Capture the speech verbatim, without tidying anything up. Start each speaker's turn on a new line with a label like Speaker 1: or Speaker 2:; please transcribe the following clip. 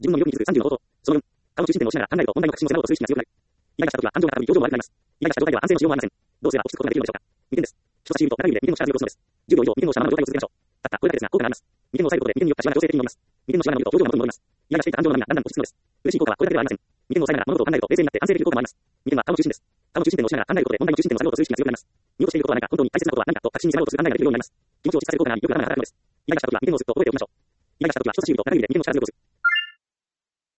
Speaker 1: 自分の魅力に気づくさんじゅうの方法。そのよん、顔中心点をしながら考えると問題の核心を迫ろうとする意識が強くなる。イライラした時は感情が高ぶり表情も悪くなります。イライラした状態では安静の使用もありません。どうすれば落ち着くことができるのでしょうか。にてんです。人差し指と中指で眉間の下が強く押すのです。じゅうびょう以上眉間の下のままの状態を続けましょう。たったこれだけですが効果があります。眉間を押さえることで眉間によったシワが調整的に伸びます。眉間のシワが伸びると表情が戻ります。イライラしていた感情の波がだんだん落ち着くのです。嬉しい効果はこれだけではありません。眉間を押さえながら物事を考えると冷静になって安静できる効果もあります。眉間は顔の中心です。顔の中心点をしながら考えることで問題の中心点を下げようとする意識が強くなります。見落としていることは何か、本当に大切なことは何かと確信に迫ろうとする考えができるようになります。気持ちを落ち着かせる効果があり、よく頭が働くのです。イライラした時は眉間をすっと覚えておきましょう。イライラした時は人差し指と中指で眉間の下が強く押す。